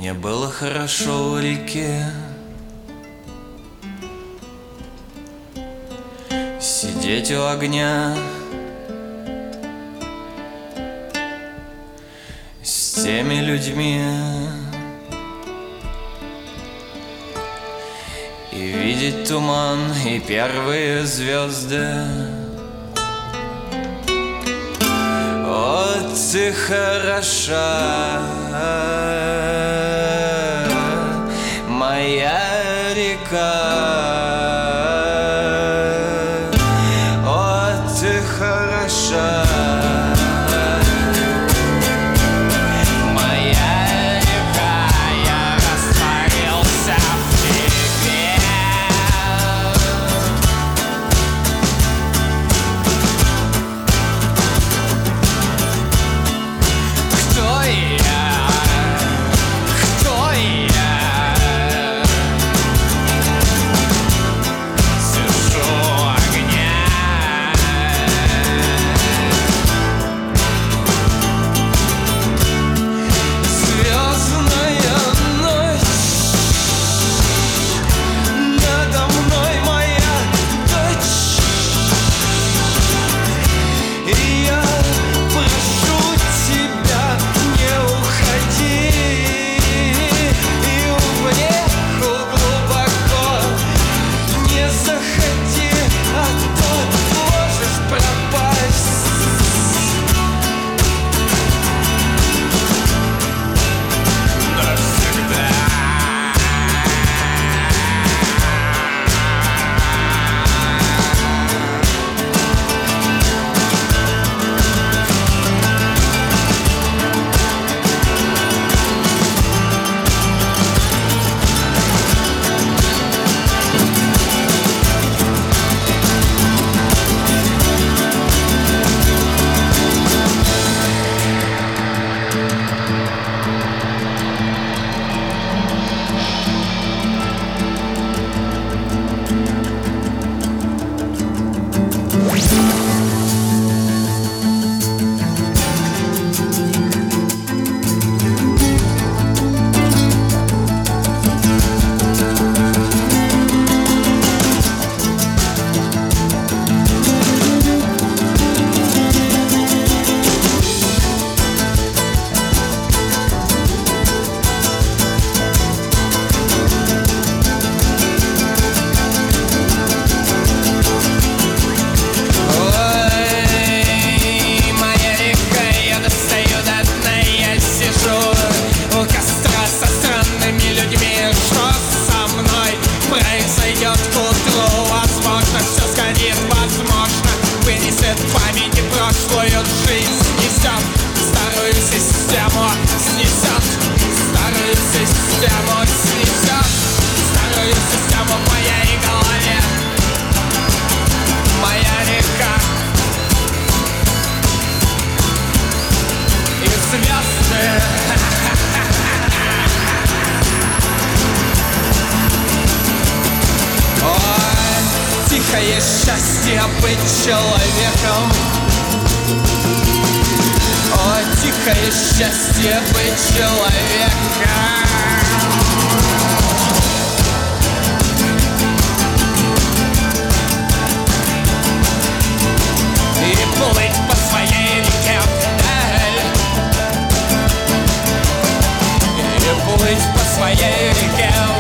Мне было хорошо у реки, сидеть у огня с теми людьми и видеть туман и первые звезды. О, ты хороша, моя река. О, ты хороша, моя река. Я растворился в тебе. Кто я? Кто я? Сижу у огня. Звездная ночь, надо мной моя дочь, и я прошу тебя, не уходи и в реку глубоко не заходи, а то можешь пропасть. Навсегда. Ой, моя река, я достаю до дна, я сижу у костра со странными людьми. Что со мной произойдет к утру? Возможно, все сгорит, возможно, вынесет в памяти прошлую жизнь. Снесет старую систему, снесет старую систему, снесет старую систему в моей голове. Моя река и звезды. Ой, тихое счастье быть человеком. Ой, тихое счастье быть человеком. И плыть по своей реке вдаль. И плыть по своей реке